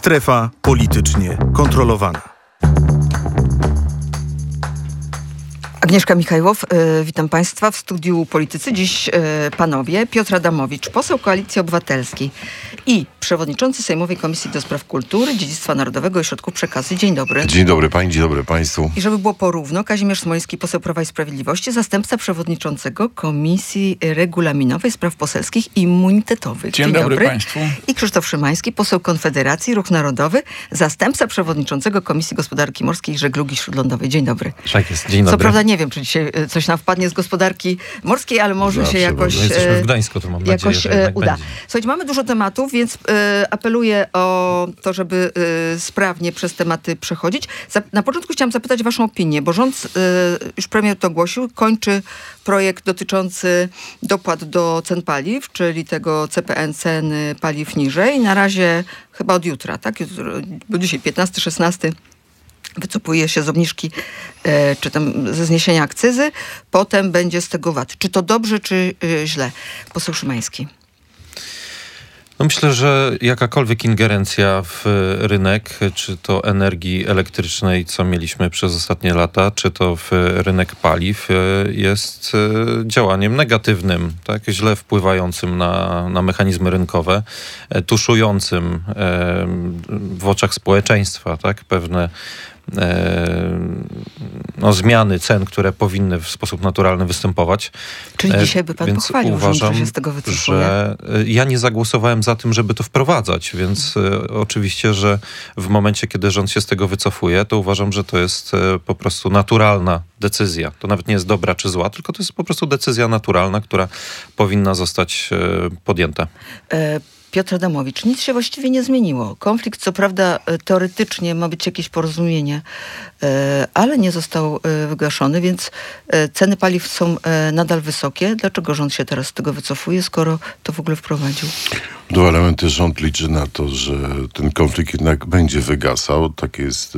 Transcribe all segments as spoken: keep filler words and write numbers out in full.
Strefa politycznie kontrolowana. Agnieszka Michajłow, y, witam Państwa w studiu Politycy. Dziś y, panowie Piotr Adamowicz, poseł Koalicji Obywatelskiej i przewodniczący Sejmowej Komisji do Spraw Kultury, Dziedzictwa Narodowego i Środków Przekazu. Dzień dobry. Dzień dobry Pani, dzień dobry Państwu. I żeby było porówno, Kazimierz Smoliński, poseł Prawa i Sprawiedliwości, zastępca przewodniczącego Komisji Regulaminowej, Spraw Poselskich i Immunitetowych. Dzień, dzień dobry, dobry Państwu. I Krzysztof Szymański, poseł Konfederacji, Ruch Narodowy, zastępca przewodniczącego Komisji Gospodarki Morskiej i Żeglugi Śródlądowej. Dzień dobry. Tak jest, dzień dobry. Co prawda nie wiem, czy dzisiaj coś nam wpadnie z gospodarki morskiej, ale może Zawsze się jakoś, no jesteśmy w Gdańsku, to mam jakoś nadzieję, że uda. będzie. Słuchajcie, mamy dużo tematów, więc y, apeluję o to, żeby y, sprawnie przez tematy przechodzić. Za, na początku chciałam zapytać waszą opinię, bo rząd, y, już premier to ogłosił, kończy projekt dotyczący dopłat do cen paliw, czyli tego C P N, ceny paliw niżej. Na razie chyba od jutra, tak? Jutro, bo dzisiaj piętnasty, szesnasty wycofuje się z obniżki, e, czy tam ze zniesienia akcyzy, potem będzie z tego V A T. Czy to dobrze, czy y, źle? Poseł Szymański. No myślę, że jakakolwiek ingerencja w rynek, czy to energii elektrycznej, co mieliśmy przez ostatnie lata, czy to w rynek paliw, jest działaniem negatywnym, tak? Źle wpływającym na, na mechanizmy rynkowe, tuszującym w oczach społeczeństwa, tak? Pewne no, zmiany cen, które powinny w sposób naturalny występować. Czyli dzisiaj by pan więc pochwalił uważam, rząd, że się z tego wycofuje? Że ja nie zagłosowałem za tym, żeby to wprowadzać, więc hmm. oczywiście, że w momencie, kiedy rząd się z tego wycofuje, to uważam, że to jest po prostu naturalna decyzja. To nawet nie jest dobra czy zła, tylko to jest po prostu decyzja naturalna, która powinna zostać podjęta. E- Piotr Adamowicz, nic się właściwie nie zmieniło. Konflikt, co prawda teoretycznie ma być jakieś porozumienie, ale nie został wygaszony, więc ceny paliw są nadal wysokie. Dlaczego rząd się teraz z tego wycofuje, skoro to w ogóle wprowadził? Dwa elementy. Rząd liczy na to, że ten konflikt jednak będzie wygasał. Takie jest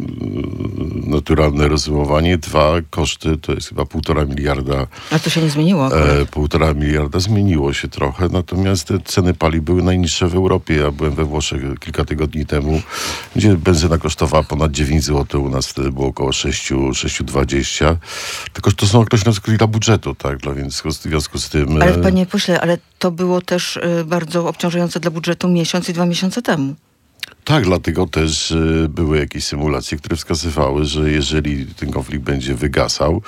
naturalne rozumowanie. Dwa, koszty to jest chyba półtora miliarda. A to się nie zmieniło? E, półtora miliarda zmieniło się trochę, natomiast ceny paliw były najniższe w Europie. Ja byłem we Włoszech kilka tygodni temu, gdzie benzyna kosztowała ponad dziewięć złotych, u nas wtedy było około sześć, sześć dwadzieścia. Tylko że to są określone skutki dla budżetu, tak? Dla, więc w związku z tym... Ale panie pośle, ale to było też y, bardzo obciążające dla budżetu miesiąc i dwa miesiące temu. Tak, dlatego też y, były jakieś symulacje, które wskazywały, że jeżeli ten konflikt będzie wygasał,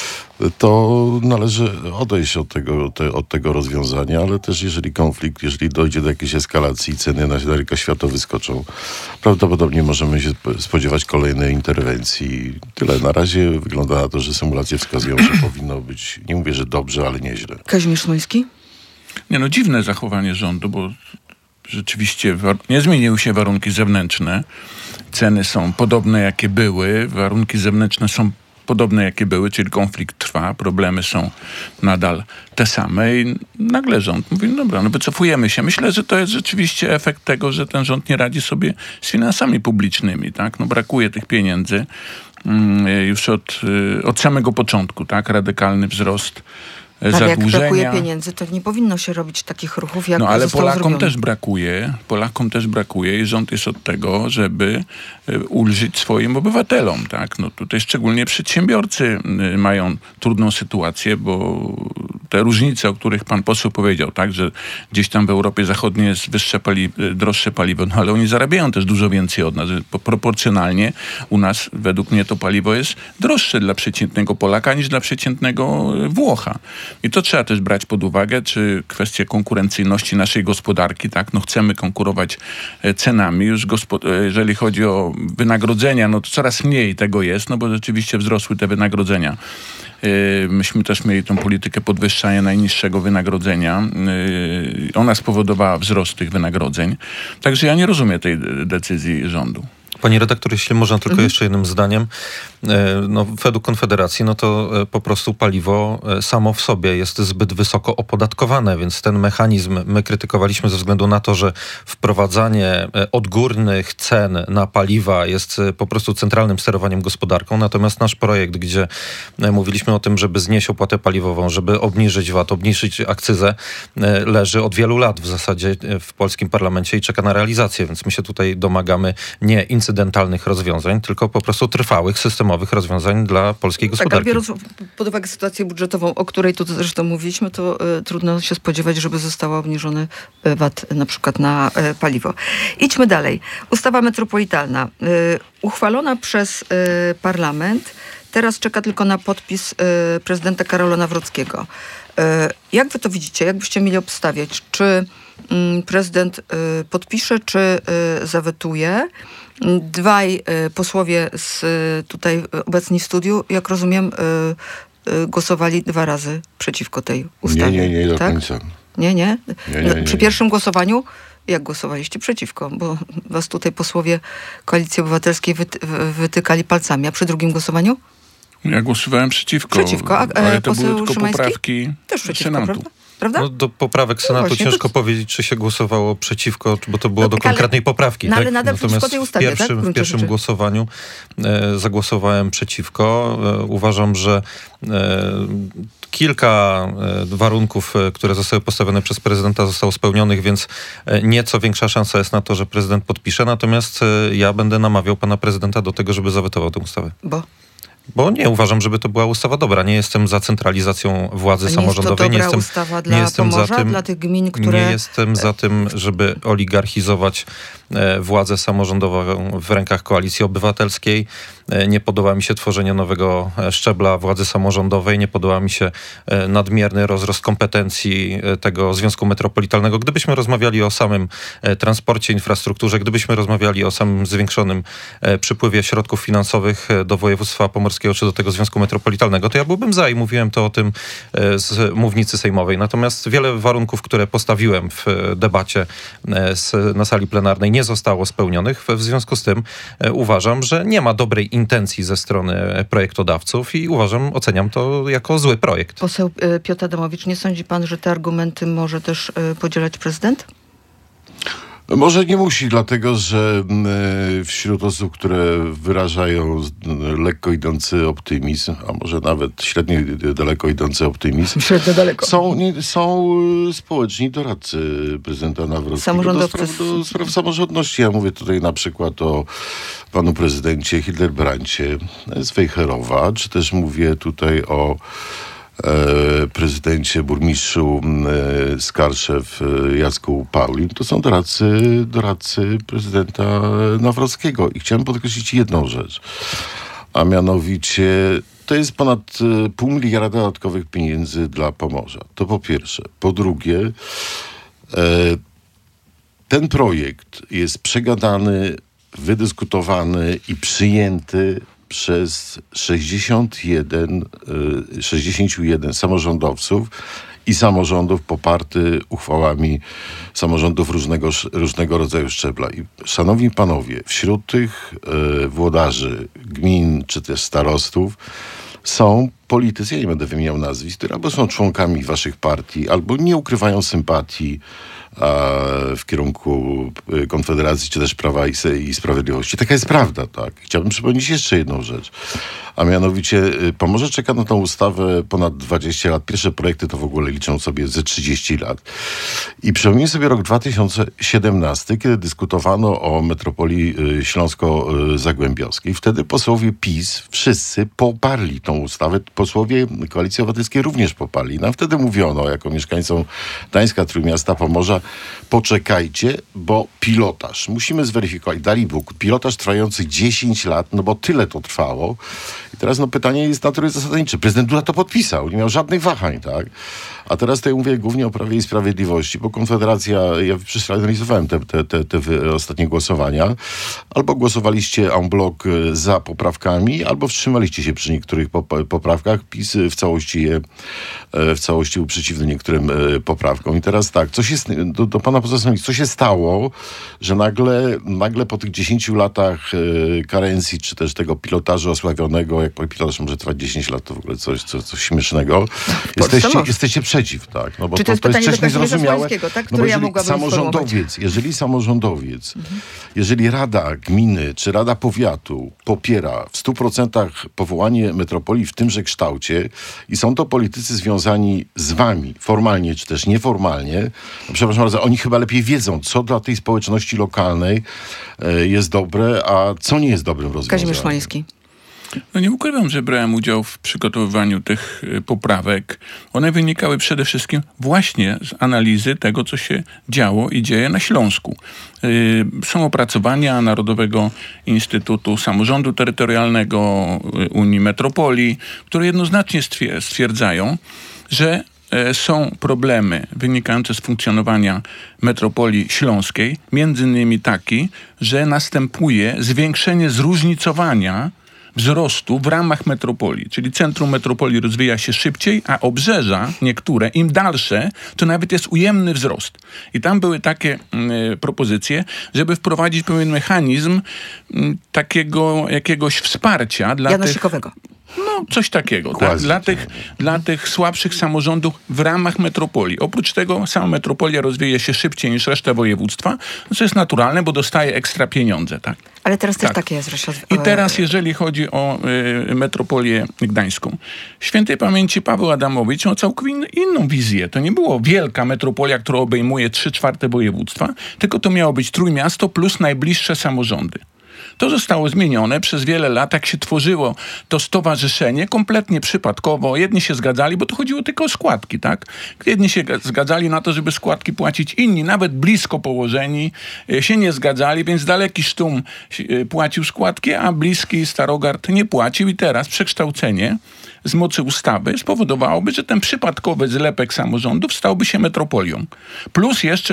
to należy odejść od tego, te, od tego rozwiązania, ale też jeżeli konflikt, jeżeli dojdzie do jakiejś eskalacji, ceny na rynkach światowych skoczą, prawdopodobnie możemy się spodziewać kolejnej interwencji. Tyle. Na razie wygląda na to, że symulacje wskazują, że powinno być, nie mówię, że dobrze, ale nieźle. Kazimierz Smoliński? Nie no, dziwne zachowanie rządu, bo rzeczywiście nie zmieniły się warunki zewnętrzne. Ceny są podobne, jakie były. Warunki zewnętrzne są podobne, jakie były, czyli konflikt trwa, problemy są nadal te same i nagle rząd mówi, no dobra, no wycofujemy się. Myślę, że to jest rzeczywiście efekt tego, że ten rząd nie radzi sobie z finansami publicznymi, tak? No brakuje tych pieniędzy już od, od samego początku, tak? Radykalny wzrost ale jak brakuje pieniędzy, to nie powinno się robić takich ruchów, jak No ale zostało Polakom zrobione. też brakuje, Polakom też brakuje i rząd jest od tego, żeby ulżyć swoim obywatelom, tak? No tutaj szczególnie przedsiębiorcy mają trudną sytuację, bo te różnice, o których pan poseł powiedział, tak, że gdzieś tam w Europie Zachodniej jest wyższe pali- droższe paliwo, no ale oni zarabiają też dużo więcej od nas. Proporcjonalnie u nas, według mnie, to paliwo jest droższe dla przeciętnego Polaka niż dla przeciętnego Włocha. I to trzeba też brać pod uwagę, czy kwestie konkurencyjności naszej gospodarki, tak, no chcemy konkurować cenami. Już gospo- jeżeli chodzi o wynagrodzenia, no to coraz mniej tego jest, no bo rzeczywiście wzrosły te wynagrodzenia. Myśmy też mieli tą politykę podwyższania najniższego wynagrodzenia. Ona spowodowała wzrost tych wynagrodzeń. Także ja nie rozumiem tej decyzji rządu. Pani redaktor, jeśli można tylko Mhm. jeszcze jednym zdaniem, no, według Konfederacji, no to po prostu paliwo samo w sobie jest zbyt wysoko opodatkowane, więc ten mechanizm my krytykowaliśmy ze względu na to, że wprowadzanie odgórnych cen na paliwa jest po prostu centralnym sterowaniem gospodarką, natomiast nasz projekt, gdzie mówiliśmy o tym, żeby znieść opłatę paliwową, żeby obniżyć V A T, obniżyć akcyzę, leży od wielu lat w zasadzie w polskim parlamencie i czeka na realizację, więc my się tutaj domagamy nie incydentalnych rozwiązań, tylko po prostu trwałych, systemowych rozwiązań dla polskiej Tak, gospodarki. ale biorąc pod uwagę sytuację budżetową, o której tu zresztą mówiliśmy, to y, trudno się spodziewać, żeby został obniżony y, V A T na przykład na y, paliwo. Idźmy dalej. Ustawa metropolitalna. Y, uchwalona przez y, parlament. Teraz czeka tylko na podpis y, prezydenta Karola Nawrockiego. Y, jak wy to widzicie? Jak byście mieli obstawiać? Czy y, prezydent y, podpisze, czy y, zawetuje? Dwaj y, posłowie z y, tutaj obecni w studiu, jak rozumiem, y, y, głosowali dwa razy przeciwko tej ustawie. Nie, nie, nie do tak? końca. Nie, nie? Nie, nie, nie. Przy pierwszym głosowaniu jak głosowaliście przeciwko? Bo was tutaj posłowie Koalicji Obywatelskiej wyty- wytykali palcami, a przy drugim głosowaniu? Ja głosowałem przeciwko, Przeciwko, a, e, ale to poseł były tylko Szymański? poprawki Też przeciwko, Senatu. prawda? Prawda? No, do poprawek Senatu właśnie, ciężko to- powiedzieć, czy się głosowało przeciwko, bo to było No do tak, ale- konkretnej poprawki. no ale tak? nadal przeciwko Natomiast tej ustawie, w tak? pierwszym, W w gruncie pierwszym rzeczy. głosowaniu e, zagłosowałem przeciwko. E, uważam, że e, kilka e, warunków, e, które zostały postawione przez prezydenta, zostało spełnionych, więc e, nieco większa szansa jest na to, że prezydent podpisze. Natomiast e, ja będę namawiał pana prezydenta do tego, żeby zawetował tę ustawę. Bo Bo nie uważam, żeby to była ustawa dobra. Nie jestem za centralizacją władzy nie jest to samorządowej. dobra Nie jestem, ustawa nie dla jestem za Pomorza, tym, dla tych gmin, które... nie jestem za tym, żeby oligarchizować e, władzę samorządową w rękach Koalicji Obywatelskiej. E, nie podoba mi się tworzenie nowego e, szczebla władzy samorządowej. Nie podoba mi się e, nadmierny rozrost kompetencji e, tego Związku Metropolitalnego. Gdybyśmy rozmawiali o samym e, transporcie, infrastrukturze, gdybyśmy rozmawiali o samym zwiększonym e, przypływie środków finansowych e, do województwa pomorskiego czy do tego Związku Metropolitalnego, to ja byłbym za i mówiłem to o tym e, z mównicy sejmowej. Natomiast wiele warunków, które postawiłem w e, debacie e, z, na sali plenarnej, nie zostało spełnionych. W, w związku z tym e, uważam, że nie ma dobrej intencji ze strony projektodawców i uważam, oceniam to jako zły projekt. Poseł y, Piotr Adamowicz, nie sądzi pan, że te argumenty może też y, podzielać prezydent? Może nie musi, dlatego że y, wśród osób, które wyrażają y, lekko idący optymizm, a może nawet średnio y, daleko idący optymizm, Średnio daleko. są, nie, są y, społeczni doradcy prezydenta Nawrockiego do Samorządowcy. spraw, do spraw samorządności. Ja mówię tutaj na przykład o panu prezydencie Hilderbrandzie z Wejherowa, czy też mówię tutaj o E, prezydencie, burmistrzu e, Skarszew, e, Jacku Paulin, to są doradcy, doradcy prezydenta Nawrockiego. I chciałem podkreślić jedną rzecz, a mianowicie to jest ponad e, pół miliarda dodatkowych pieniędzy dla Pomorza. To po pierwsze. Po drugie, e, ten projekt jest przegadany, wydyskutowany i przyjęty przez sześćdziesiąt jeden, sześćdziesiąt jeden samorządowców i samorządów poparty uchwałami samorządów różnego, różnego rodzaju szczebla. I szanowni panowie, wśród tych e, włodarzy gmin czy też starostów są politycy, ja nie będę wymieniał nazwisk, które albo są członkami waszych partii, albo nie ukrywają sympatii w kierunku Konfederacji, czy też Prawa i, i Sprawiedliwości. Taka jest prawda, tak. Chciałbym przypomnieć jeszcze jedną rzecz, a mianowicie Pomorze czeka na tą ustawę ponad dwadzieścia lat. Pierwsze projekty to w ogóle liczą sobie ze trzydzieści lat. I przypomnijmy sobie rok dwa tysiące siedemnasty, kiedy dyskutowano o metropolii śląsko-zagłębiowskiej. Wtedy posłowie PiS wszyscy poparli tą ustawę. Posłowie Koalicji Obywatelskiej również poparli. Nam wtedy mówiono, jako mieszkańcom Gdańska, Trójmiasta, Pomorza, poczekajcie, bo pilotaż. Musimy zweryfikować. Dali Bóg. Pilotaż trwający dziesięć lat, no bo tyle to trwało. I teraz no pytanie jest natury zasadniczej. Prezydent Duda to podpisał. Nie miał żadnych wahań, tak? A teraz tutaj mówię głównie o Prawie i Sprawiedliwości, bo Konfederacja, ja przeanalizowałem te, te, te, te ostatnie głosowania. Albo głosowaliście en bloc za poprawkami, albo wstrzymaliście się przy niektórych poprawkach. PiS w całości je, w całości był przeciwny niektórym poprawkom. I teraz tak, coś jest do, do pana profesora, co się stało, że nagle, nagle po tych dziesięciu latach y, karencji, czy też tego pilotażu osławionego, jak pilotaż może trwać dziesięć lat, to w ogóle coś, coś, coś śmiesznego, jesteście, jesteście przeciw, tak? No bo Czy to jest to, to pytanie jest do coś Kazimierza niezrozumiałe. Smolińskiego, tak? No Które bo ja jeżeli mogłabym samorządowiec, jeżeli samorządowiec, mhm. jeżeli Rada Gminy, czy Rada Powiatu popiera w stu procentach powołanie metropolii w tymże kształcie i są to politycy związani z wami, formalnie czy też nieformalnie, no przepraszam bardzo, oni chyba lepiej wiedzą, co dla tej społeczności lokalnej e, jest dobre, a co nie jest dobrym rozwiązaniem. Kazimierz Smoliński. No nie ukrywam, że brałem udział w przygotowywaniu tych y, poprawek. One wynikały przede wszystkim właśnie z analizy tego, co się działo i dzieje na Śląsku. Y, są opracowania Narodowego Instytutu Samorządu Terytorialnego, y, Unii Metropolii, które jednoznacznie stwier- stwierdzają, że y, są problemy wynikające z funkcjonowania metropolii śląskiej, między innymi taki, że następuje zwiększenie zróżnicowania wzrostu w ramach metropolii, czyli centrum metropolii rozwija się szybciej, a obrzeża niektóre, im dalsze, to nawet jest ujemny wzrost. I tam były takie y, propozycje, żeby wprowadzić pewien mechanizm y, takiego jakiegoś wsparcia dla Janosikowego. tych... No, coś takiego, tak? Dla tych, dla tych słabszych samorządów w ramach metropolii. Oprócz tego sama metropolia rozwija się szybciej niż reszta województwa, co jest naturalne, bo dostaje ekstra pieniądze, tak? Ale teraz też Tak. takie jest, że się... I teraz, jeżeli chodzi o y, metropolię gdańską. Świętej pamięci Paweł Adamowicz miał całkowicie inną wizję. To nie było wielka metropolia, która obejmuje trzy czwarte województwa, tylko to miało być Trójmiasto plus najbliższe samorządy. To zostało zmienione przez wiele lat, jak się tworzyło to stowarzyszenie, kompletnie przypadkowo. Jedni się zgadzali, bo to chodziło tylko o składki, tak? Jedni się zgadzali na to, żeby składki płacić, inni, nawet blisko położeni, się nie zgadzali, więc Daleki Sztum płacił składki, a bliski Starogard nie płacił. I teraz przekształcenie z mocy ustawy spowodowałoby, że ten przypadkowy zlepek samorządów stałby się metropolią. Plus jeszcze...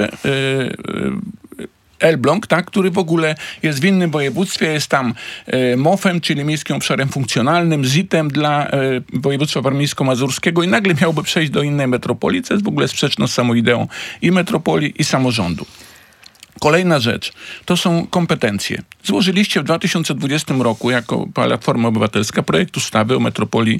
Yy, yy, Elbląg, tak, który w ogóle jest w innym województwie, jest tam e, M O F-em, czyli Miejskim Obszarem Funkcjonalnym, Z I T-em dla e, województwa warmińsko-mazurskiego i nagle miałby przejść do innej metropolii, co jest w ogóle sprzeczne z samą ideą i metropolii, i samorządu. Kolejna rzecz, to są kompetencje. Złożyliście w dwa tysiące dwudziestym roku jako Platforma Obywatelska projekt ustawy o metropolii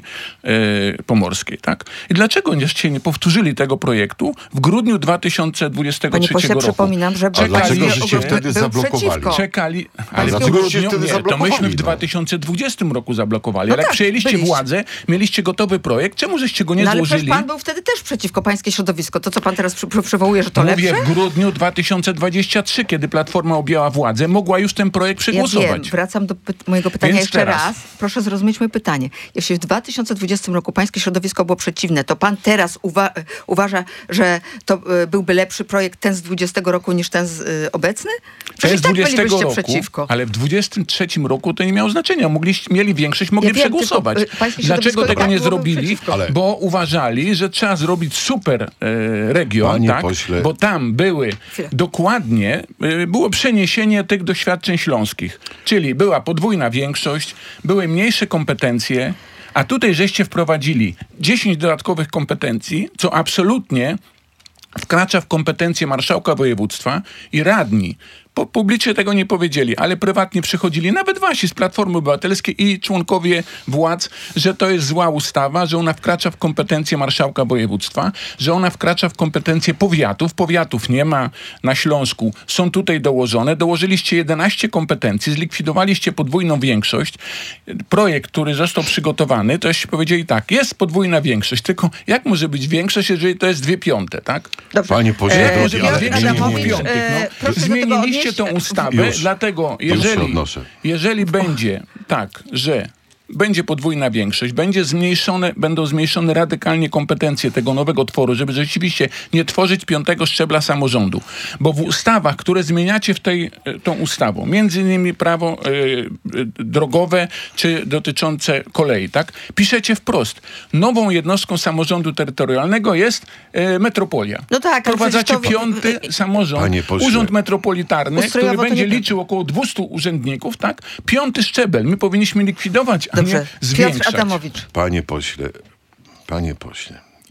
e, pomorskiej, tak? I dlaczego jeszcze nie powtórzyli tego projektu w grudniu dwa tysiące dwudziestego trzeciego Panie pośle, roku? przypominam, że... A dlaczego Czekali- żeście wtedy był zablokowali? przeciwko. Czekali, ale w dlaczego grudniu, żeście wtedy nie, to zablokowali, myśmy w no? dwa tysiące dwudziestym roku zablokowali. No Ale jak tak, przejęliście byliście. władzę, mieliście gotowy projekt, czemu żeście go nie No ale przecież złożyli? pan był wtedy też przeciwko, pańskie środowisko. To, co pan teraz przy, przy, przywołuje, że to Mówię lepsze? w grudniu dwa tysiące dwudziestym trzecim, kiedy Platforma objęła władzę, mogła już ten projekt Ja przegłosować. wiem, wracam do py- mojego pytania Więc jeszcze teraz. raz. Proszę zrozumieć moje pytanie. Jeśli w dwa tysiące dwudziestym roku pańskie środowisko było przeciwne, to pan teraz uwa- uważa, że to y, byłby lepszy projekt ten z dwudziestego roku niż ten z, y, obecny? To Przecież i jest tak dwudziestego bylibyście roku, przeciwko. ale w dwudziestym trzecim roku to nie miało znaczenia. Mogliście, mieli większość, mogli Ja wiem, przegłosować. tylko, y, pańskie Dlaczego środowisko tego tak nie byłoby zrobili? przeciwko. Ale- Bo uważali, że trzeba zrobić super e, region, Panie tak? pośle. Bo tam były Chwilę. dokładnie, e, było przeniesienie tych doświadczeń śląskich. Czyli była podwójna większość, były mniejsze kompetencje, a tutaj żeście wprowadzili dziesięć dodatkowych kompetencji, co absolutnie wkracza w kompetencje marszałka województwa i radni. Po, publicznie tego nie powiedzieli, ale prywatnie przychodzili nawet wasi z Platformy Obywatelskiej i członkowie władz, że to jest zła ustawa, że ona wkracza w kompetencje marszałka województwa, że ona wkracza w kompetencje powiatów. Powiatów nie ma na Śląsku, są tutaj dołożone. Dołożyliście jedenaście kompetencji, zlikwidowaliście podwójną większość. Projekt, który został przygotowany, to jeszcze powiedzieli tak, jest podwójna większość, tylko jak może być większość, jeżeli to jest dwie piąte, tak? Dobrze. Panie pośle, E, drogi, Piotr ale większość nie, Adamowicz, nie, dwóch nie. piątych, e, no. proszę do tego Zmieniliście odnieść- tą ustawę, Już. dlatego Już się jeżeli, odnoszę. jeżeli będzie tak, że będzie podwójna większość, będzie zmniejszone, będą zmniejszone radykalnie kompetencje tego nowego tworu, żeby rzeczywiście nie tworzyć piątego szczebla samorządu. Bo w ustawach, które zmieniacie w tej, e, tą ustawą, między innymi prawo e, e, drogowe, czy dotyczące kolei, tak? Piszecie wprost. Nową jednostką samorządu terytorialnego jest e, metropolia. No tak, ale Wprowadzacie przecież to- piąty samorząd, Panie pośle. urząd metropolitarny, Ustrojowo który to będzie nie tak. liczył około dwieście urzędników, tak? Piąty szczebel. My powinniśmy likwidować, a Dobrze. nie Piotr zwiększać. Adamowicz. Panie pośle, panie pośle,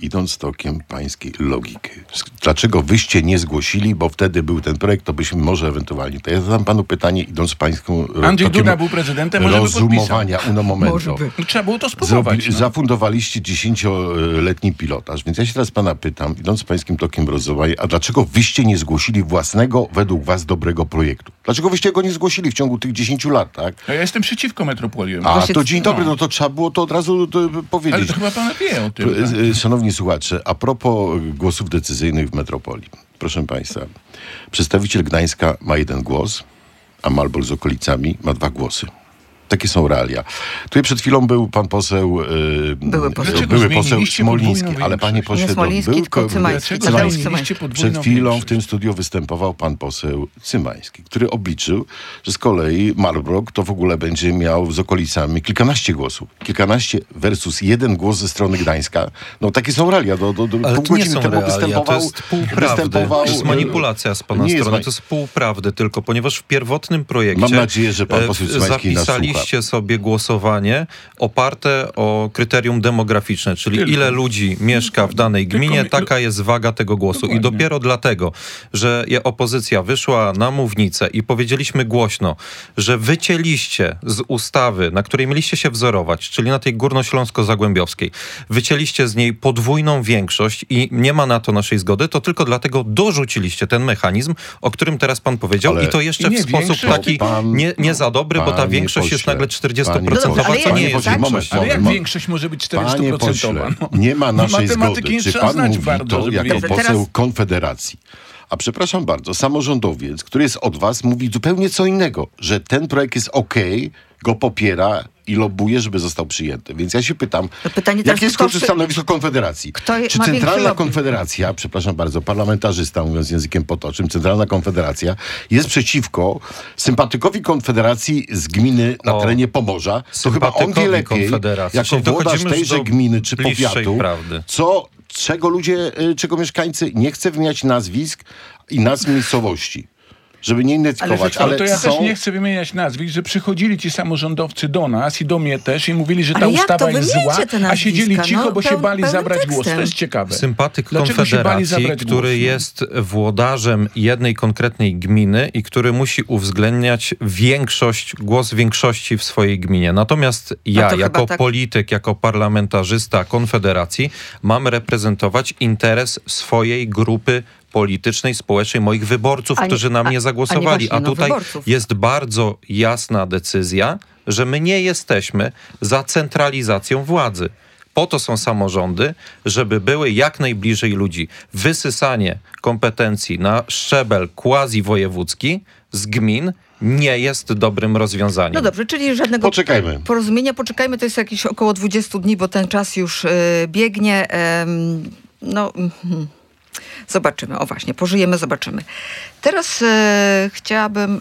idąc tokiem pańskiej logiki, dlaczego wyście nie zgłosili, bo wtedy był ten projekt, to byśmy może ewentualnie... To ja zadam panu pytanie, idąc pańską... Andrzej tokiem Duda był prezydentem, może by rozumowania, uno momento. Może by. Trzeba było to spróbować. Zrobi, no. Zafundowaliście dziesięcioletni pilotaż, więc ja się teraz pana pytam, idąc pańskim tokiem rozumowania, a dlaczego wyście nie zgłosili własnego, według was, dobrego projektu? Dlaczego wyście go nie zgłosili w ciągu tych dziesięciu lat, tak? Ja jestem przeciwko metropoliom. A, Właśnie- to dzień dobry, no. no to trzeba było to od razu to, powiedzieć. Ale to chyba pan wie o tym. tak? Y, Szanowni słuchacze, a propos głosów decyzyjnych w metropolii. Proszę państwa, przedstawiciel Gdańska ma jeden głos, a Malbork z okolicami ma dwa głosy. Takie są realia. Tutaj przed chwilą był pan poseł, yy, Były poseł. Dlaczego były poseł zmieniliście Smoliński, podwójną ale panie większość? pośle, Nie Smoliński, był tylko ko- Cymański. Dlaczego Tadeusz zmieniliście Cymański. podwójną Przed chwilą w większość? tym studiu występował pan poseł Cymański, który obliczył, że z kolei Malbork to w ogóle będzie miał z okolicami kilkanaście głosów. Kilkanaście versus jeden głos ze strony Gdańska. No takie są realia. Do, do, do, Ale pół to nie godziny są temu realia, występował, to jest półprawdy. występował, To jest manipulacja z pana nie jest strony, ma- to jest półprawdy tylko, ponieważ w pierwotnym projekcie Mam nadzieję, że pan e, poseł Cymański nas zapisaliście sobie głosowanie oparte o kryterium demograficzne, czyli Tylko. ile ludzi mieszka w danej Tylko gminie, mi- taka jest waga tego głosu. Dokładnie. I dopiero dlatego, że je- opozycja wyszła na mównicę i powiedzieliśmy głośno, że wycięliście z ustawy, na której mieliście się wzorować, czyli na tej górnośląsko-zagłębiowskiej, wycięliście z niej podwójną większość i nie ma na to naszej zgody, to tylko dlatego dorzuciliście ten mechanizm, o którym teraz pan powiedział Ale i to jeszcze nie w sposób większość, taki pan- nie, nie za dobry, bo ta Panie większość jest pośle, nagle czterdziestoprocentowa, panie co pośle, nie ale jest tak, moment, Ale jak moment. większość może być Panie czterystuprocentowa? pośle, nie ma naszej Matematyki zgody. nie Czy trzeba pan znać mówi bardzo, to żeby jako wiedzieć. Teraz- poseł Konfederacji? A przepraszam bardzo, samorządowiec, który jest od was, mówi zupełnie co innego, że ten projekt jest okej, go popiera i lobbuje, żeby został przyjęty. Więc ja się pytam, No pytanie teraz jakie jest tylko, czy- stanowisko Konfederacji? Kto je- Czy ma większy Centralna lobby? Konfederacja, przepraszam bardzo, parlamentarzysta, mówiąc językiem potoczym, Centralna Konfederacja jest przeciwko sympatykowi Konfederacji z gminy na O, terenie Pomorza. To chyba on wie sympatykowi lepiej, Konfederacji. jako Czyli włodarz dochodzimy już tejże do gminy czy bliższej powiatu, prawdy. co, czego ludzie, y, czego mieszkańcy, nie chcę wymieniać nazwisk i nazw miejscowości, żeby nie identyfikować, co, ale, Ale to ja są... też nie chcę wymieniać nazwisk, że przychodzili ci samorządowcy do nas i do mnie też i mówili, że ta Ale jak ustawa to? jest Wymieńcie zła, te a nazwiska, siedzieli cicho, no, bo się peł- bali pełnym zabrać głos. tekstem. To jest ciekawe. Sympatyk Dlaczego się bali Konfederacji, zabrać który głos? jest włodarzem jednej konkretnej gminy i który musi uwzględniać większość, głos większości w swojej gminie. Natomiast ja, to chyba jako tak- polityk, jako parlamentarzysta Konfederacji, mam reprezentować interes swojej grupy politycznej, społecznej, moich wyborców, A nie- którzy na a- mnie a nie zagłosowali. właśnie, A no, tutaj wyborców. jest bardzo jasna decyzja, że my nie jesteśmy za centralizacją władzy. Po to są samorządy, żeby były jak najbliżej ludzi. Wysysanie kompetencji na szczebel quasi-wojewódzki z gmin nie jest dobrym rozwiązaniem. No dobrze, czyli żadnego Poczekajmy. porozumienia. Poczekajmy, to jest jakieś około dwudziestu dni, bo ten czas już y, biegnie. Em, no, mhm. Zobaczymy. O właśnie, pożyjemy, zobaczymy. Teraz e, chciałabym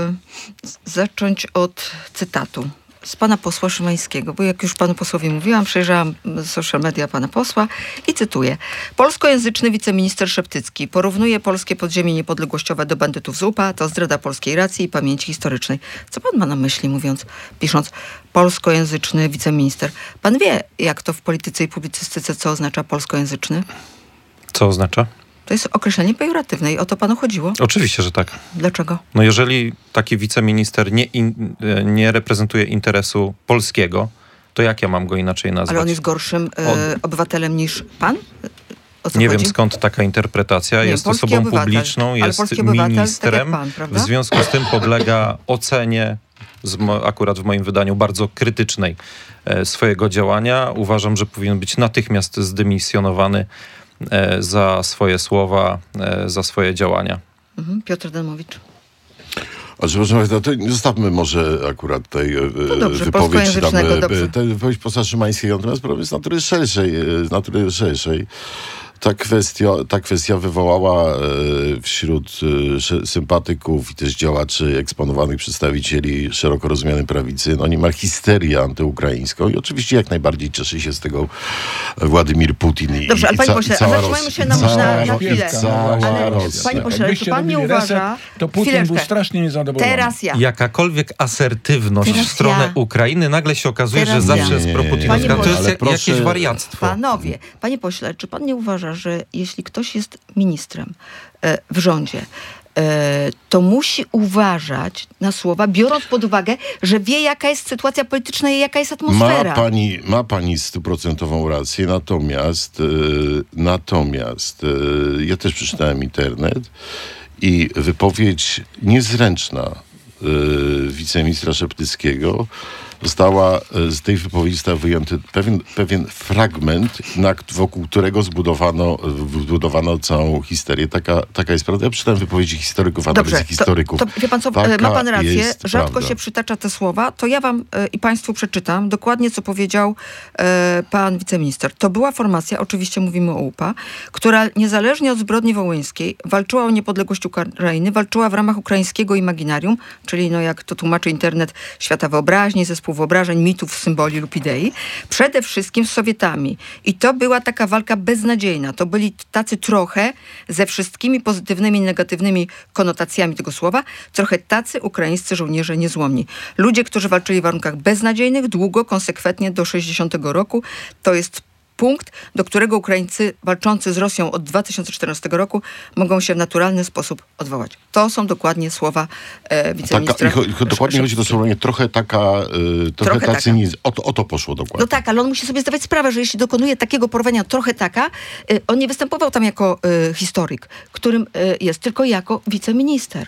e, z- zacząć od cytatu z pana posła Szymańskiego, bo jak już panu posłowi mówiłam, przejrzałam social media pana posła i cytuję. Polskojęzyczny wiceminister Szeptycki porównuje polskie podziemie niepodległościowe do bandytów z U P A, to zdrada polskiej racji i pamięci historycznej. Co pan ma na myśli, mówiąc, pisząc polskojęzyczny wiceminister? Pan wie, jak to w polityce i publicystyce, co oznacza polskojęzyczny? Co oznacza? To jest określenie pejoratywne i o to panu chodziło? Oczywiście, że tak. Dlaczego? No jeżeli taki wiceminister nie, in, nie reprezentuje interesu polskiego, to jak ja mam go inaczej nazwać? Ale on jest gorszym e, Od- obywatelem niż pan? O co Nie chodzi? wiem skąd taka interpretacja. Nie, jest polski osobą obywatel. publiczną, Ale jest polski obywatel, tak jak ministrem. pan, prawda? W związku z tym podlega ocenie, z mo- akurat w moim wydaniu, bardzo krytycznej e, swojego działania. Uważam, że powinien być natychmiast zdymisjonowany e, za swoje słowa, e, za swoje działania. Mhm. Piotr Demowicz. A że proszę Państwa, to zostawmy może akurat tej e, dobrze, wypowiedź, polskojęzycznego, e, dobrze. tę wypowiedź posła Szymańskiego, natomiast problem jest z natury szerszej, e, z natury szerszej. ta kwestia, ta kwestia wywołała e, wśród e, sympatyków i też działaczy, eksponowanych przedstawicieli szeroko rozumianej prawicy, no niemal histerię antyukraińską i oczywiście jak najbardziej cieszy się z tego Władimir Putin i, Dobrze, ale i, panie ca, pośle, i cała zatrzymajmy Rosja. się na, Cała na, na Rosja. chwilę. Cała Ale, Rosja. panie pośle, Jakbyście czy pan nie robili reset, uważa... to Putin Chwileczkę. był strasznie niezadowolony. Teraz ja. Jakakolwiek asertywność Teraz w stronę ja. Ukrainy, nagle się okazuje, Teraz że zawsze ja. jest Nie, nie, nie, nie. proputinowska. Panie To jest pośle, jak, proszę- jakieś wariactwo. Panowie, panie pośle, czy pan nie uważa, że jeśli ktoś jest ministrem e, w rządzie, e, to musi uważać na słowa, biorąc pod uwagę, że wie, jaka jest sytuacja polityczna i jaka jest atmosfera? Ma pani, ma pani stuprocentową rację, natomiast, y, natomiast y, ja też przeczytałem internet i wypowiedź niezręczna y, wiceministra Szeptyckiego została, y, z tej wypowiedzi został wyjęty pewien, pewien fragment, na, wokół którego zbudowano, zbudowano całą histerię. Taka, taka jest prawda. Ja przeczytałem wypowiedzi historyków, analizy Dobrze, to, historyków. to wie pan co, Taka e, ma pan rację, jest rzadko prawda. się przytacza te słowa, to ja wam e, i państwu przeczytam dokładnie, co powiedział e, pan wiceminister. To była formacja, oczywiście mówimy o U P A, która niezależnie od zbrodni wołyńskiej walczyła o niepodległość Ukrainy, walczyła w ramach ukraińskiego imaginarium, czyli no jak to tłumaczy internet, świata wyobraźni, zespół wyobrażeń, mitów, symboli lub idei, przede wszystkim z Sowietami. I to była taka walka beznadziejna. To byli tacy trochę, ze wszystkimi pozytywnymi i negatywnymi konotacjami tego słowa, trochę tacy ukraińscy żołnierze niezłomni. Ludzie, którzy walczyli w warunkach beznadziejnych, długo, konsekwentnie do sześćdziesiątego roku. To jest punkt, do którego Ukraińcy walczący z Rosją od dwa tysiące czternastego roku mogą się w naturalny sposób odwołać. To są dokładnie słowa e, wiceministra. Taka, i cho, dokładnie chodzi o to słowo, trochę taka, y, trochę, Trochę ta taka. cynizm. O, to- o to poszło dokładnie. No tak, ale on musi sobie zdawać sprawę, że jeśli dokonuje takiego porwania trochę taka, y, on nie występował tam jako y, historyk, którym y, jest, tylko jako wiceminister.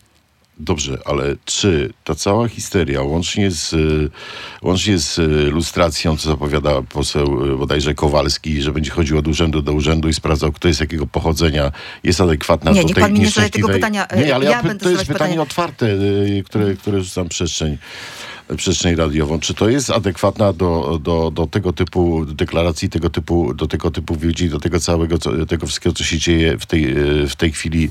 Dobrze, ale czy ta cała histeria, łącznie z, y, łącznie z y, lustracją, co zapowiada poseł y, bodajże Kowalski, że będzie chodził od urzędu do urzędu i sprawdzał, kto jest jakiego pochodzenia, jest adekwatna Nie, do niech tej pan mi nie zadaje tego nieszczęśliwej... pytania. Nie, ale Ja ja, py- będę to jest zadawać pytanie pytania. otwarte, y, które, które rzucam w przestrzeń. przestrzeń radiową. Czy to jest adekwatna do, do, do tego typu deklaracji, tego typu, do tego typu ludzi, do tego całego, co, tego wszystkiego, co się dzieje w tej, w tej chwili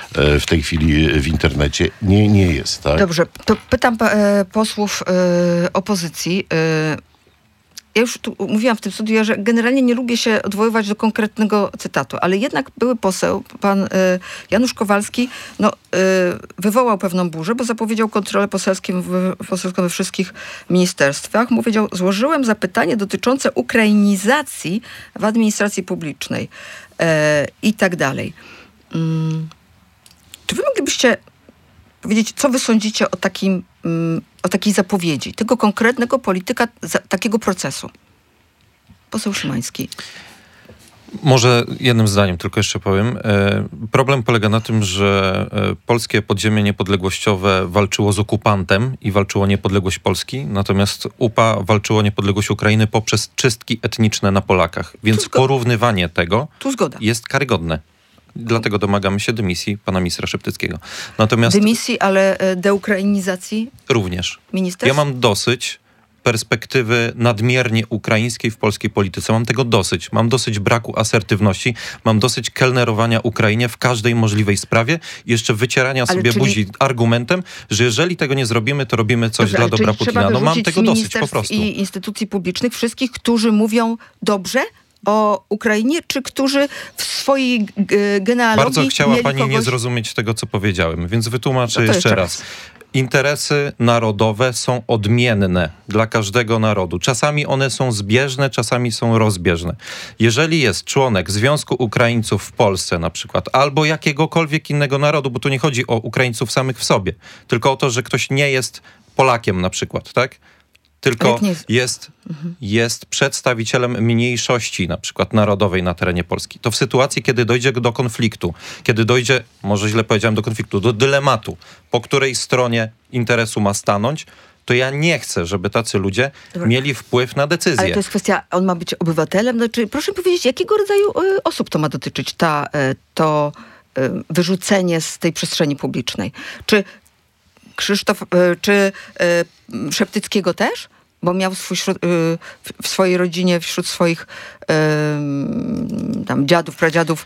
w tej chwili w internecie? Nie, nie jest, tak? Dobrze, to pytam e, posłów e, opozycji. E, ja już tu mówiłam w tym studiu, że generalnie nie lubię się odwoływać do konkretnego cytatu, ale jednak były poseł, pan e, Janusz Kowalski, no, e, wywołał pewną burzę, bo zapowiedział kontrolę poselską, w, poselską we wszystkich ministerstwach. Powiedział, złożyłem zapytanie dotyczące ukrainizacji w administracji publicznej e, i tak dalej. Mm. Czy wy moglibyście powiedzieć, co wy sądzicie o takim, o takiej zapowiedzi, tego konkretnego polityka, za, takiego procesu? Poseł Szymański. Może jednym zdaniem tylko jeszcze powiem. E, problem polega na tym, że e, polskie podziemie niepodległościowe walczyło z okupantem i walczyło o niepodległość Polski, natomiast U P A walczyło o niepodległość Ukrainy poprzez czystki etniczne na Polakach. Więc Tu zgo- porównywanie tego Tu zgoda. jest karygodne. Dlatego domagamy się dymisji pana ministra Szeptyckiego. Natomiast Dymisji, ale e, deukrainizacji również. ministerstw? Ja mam dosyć perspektywy nadmiernie ukraińskiej w polskiej polityce. Mam tego dosyć. Mam dosyć braku asertywności. Mam dosyć kelnerowania Ukrainie w każdej możliwej sprawie i jeszcze wycierania Ale sobie czyli- buzi argumentem, że jeżeli tego nie zrobimy, to robimy coś Dobrze, dla ale dobra czyli Putina. trzeba No mam wyrzucić tego z dosyć po ministerstw prostu. i instytucji publicznych wszystkich, którzy mówią dobrze o Ukrainie, czy którzy w swojej g- genealogii Bardzo chciała mieli pani kogoś... nie zrozumieć tego, co powiedziałem, więc wytłumaczę No to jeszcze jeszcze raz. raz. Interesy narodowe są odmienne dla każdego narodu. Czasami one są zbieżne, czasami są rozbieżne. Jeżeli jest członek Związku Ukraińców w Polsce na przykład, albo jakiegokolwiek innego narodu, bo tu nie chodzi o Ukraińców samych w sobie, tylko o to, że ktoś nie jest Polakiem na przykład, tak? Tylko Jak nie jest- jest, jest przedstawicielem mniejszości, na przykład narodowej na terenie Polski. To w sytuacji, kiedy dojdzie do konfliktu, kiedy dojdzie, może źle powiedziałem do konfliktu, do dylematu, po której stronie interesu ma stanąć, to ja nie chcę, żeby tacy ludzie Dobra. mieli wpływ na decyzję. Ale to jest kwestia, on ma być obywatelem? Znaczy, proszę powiedzieć, jakiego rodzaju y, osób to ma dotyczyć, ta, y, to y, wyrzucenie z tej przestrzeni publicznej? Czy Krzysztof, y, czy y, Szeptyckiego też? bo miał swój, w swojej rodzinie, wśród swoich tam dziadów, pradziadów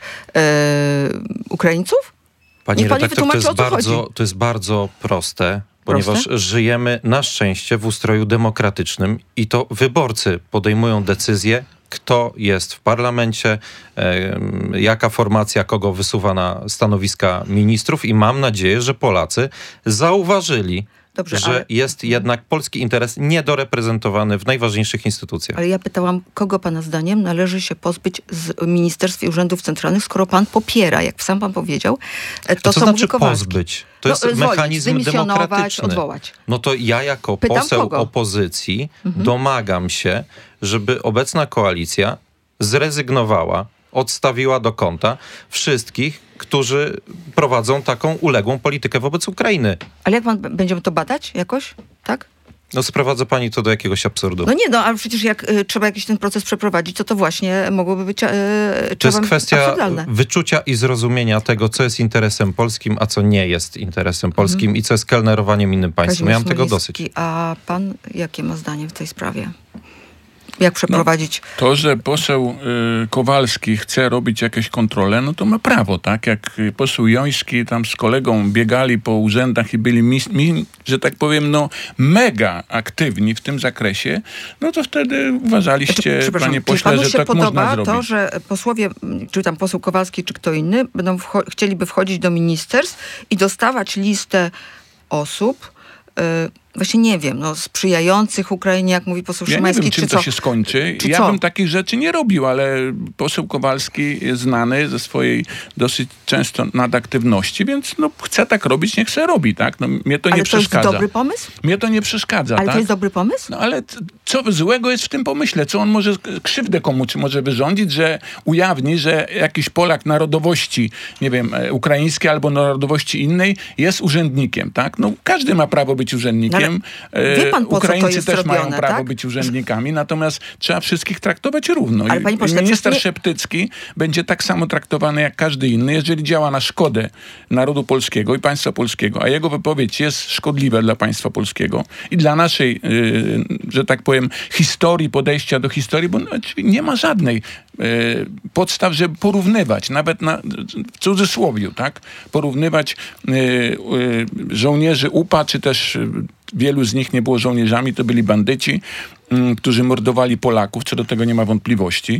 Ukraińców? Pani Niech pan mi redaktor, to wytłumaczy, jest, o co bardzo, chodzi. to jest bardzo proste, ponieważ Proste? żyjemy na szczęście w ustroju demokratycznym i to wyborcy podejmują decyzję, kto jest w parlamencie, e, jaka formacja kogo wysuwa na stanowiska ministrów i mam nadzieję, że Polacy zauważyli, Dobrze, że ale- jest jednak polski interes niedoreprezentowany w najważniejszych instytucjach. Ale ja pytałam, kogo pana zdaniem należy się pozbyć z ministerstw i urzędów centralnych, skoro pan popiera, jak sam pan powiedział, to, To co znaczy mówi Kowalski. pozbyć. To No, jest zwolnić, mechanizm dymisjonować, demokratyczny. odwołać. No to ja jako Pytam, poseł kogo? opozycji domagam się, żeby obecna koalicja zrezygnowała, odstawiła do kąta wszystkich, którzy prowadzą taką uległą politykę wobec Ukrainy. Ale jak pan, będziemy to badać jakoś, tak? No sprowadza pani to do jakiegoś absurdu. No nie, no ale przecież jak y, trzeba jakiś ten proces przeprowadzić, to to właśnie mogłoby być y, To jest kwestia wyczucia i zrozumienia tego, co jest interesem polskim, a co nie jest interesem polskim Mhm. i co jest kelnerowaniem innym państwom. Ja mam tego dosyć. A pan jakie ma zdanie w tej sprawie? Jak przeprowadzić? To, że poseł y, Kowalski chce robić jakieś kontrole, no to ma prawo, tak? Jak y, poseł Joński tam z kolegą biegali po urzędach i byli, mi, mi, że tak powiem, no mega aktywni w tym zakresie, no to wtedy uważaliście, Przepraszam, panie czy pośle, panu że się tak można podoba zrobić. to, że posłowie, czy tam poseł Kowalski, czy kto inny, będą wcho- chcieliby wchodzić do ministerstw i dostawać listę osób, yy, właśnie nie wiem, no sprzyjających Ukrainie, jak mówi poseł Ja nie Szymański, wiem, czym czy to co? się skończy. Czy ja co? bym takich rzeczy nie robił, ale poseł Kowalski jest znany ze swojej dosyć często nadaktywności, więc no, chce tak robić, niech chce robi, tak? No, mnie to Ale nie to jest przeszkadza. dobry pomysł? Mnie to nie przeszkadza, Ale tak? to jest dobry pomysł? No ale c- co złego jest w tym pomyśle? Co on może, krzywdę komu czy może wyrządzić, że ujawni, że jakiś Polak narodowości, nie wiem, e, ukraińskiej albo narodowości innej jest urzędnikiem, tak? No każdy ma prawo być urzędnikiem. Ale wie pan, po co to Ukraińcy jest też mają robione, prawo tak? być urzędnikami, natomiast trzeba wszystkich traktować równo. Ale I panie pośle, minister przecież nie- Szeptycki będzie tak samo traktowany jak każdy inny, jeżeli działa na szkodę narodu polskiego i państwa polskiego, a jego wypowiedź jest szkodliwa dla państwa polskiego i dla naszej, yy, że tak powiem, historii, podejścia do historii, bo no, nie ma żadnej yy, podstaw, żeby porównywać, nawet na, w cudzysłowiu, tak? Porównywać yy, yy, żołnierzy U P A, czy też yy, wielu z nich nie było żołnierzami, to byli bandyci, yy, którzy mordowali Polaków, co do tego nie ma wątpliwości,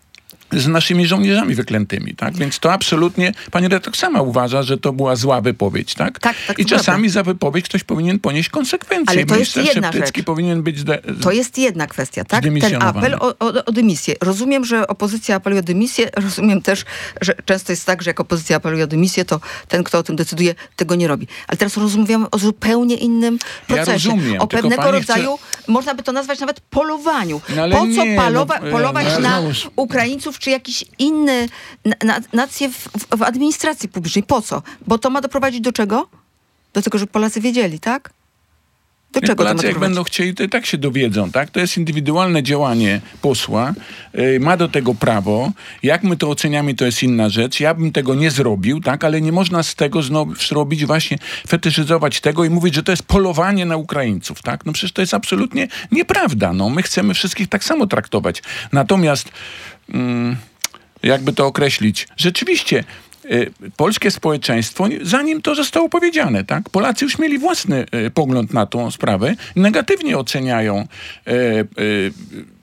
z naszymi żołnierzami wyklętymi, tak? Więc to absolutnie, pani redaktor sama uważa, że to była zła wypowiedź, tak? Tak, tak, I to czasami prawda. za wypowiedź ktoś powinien ponieść konsekwencje. Ale to jest Minister jedna Szeptycki rzecz. powinien być... De- To jest jedna kwestia, tak? Ten zdymisjonowany. apel o, o, o dymisję. Rozumiem, że opozycja apeluje o dymisję. Rozumiem też, że często jest tak, że jak opozycja apeluje o dymisję, to ten, kto o tym decyduje, tego nie robi. Ale teraz rozmawiamy o zupełnie innym procesie. rozumiem, o tylko pewnego pani rodzaju, można by to nazwać nawet polowaniu. No ale po co nie, palowa- no, polować no, na znowuż- Ukraińców czy jakiś inny na, na, nację w, w, w administracji publicznej? Po co? Bo to ma doprowadzić do czego? Do tego, żeby Polacy wiedzieli, tak? Do Jak czego to ma Polacy jak doprowadzić? będą chcieli, to i tak się dowiedzą, tak? To jest indywidualne działanie posła, yy, ma do tego prawo. Jak my to oceniamy, to jest inna rzecz. Ja bym tego nie zrobił, tak? Ale nie można z tego znowu zrobić właśnie, fetyszyzować tego i mówić, że to jest polowanie na Ukraińców, tak? No przecież to jest absolutnie nieprawda, no. My chcemy wszystkich tak samo traktować. Natomiast, mm, jakby to określić, rzeczywiście y, polskie społeczeństwo, zanim to zostało powiedziane, tak? Polacy już mieli własny y, pogląd na tą sprawę, negatywnie oceniają y, y,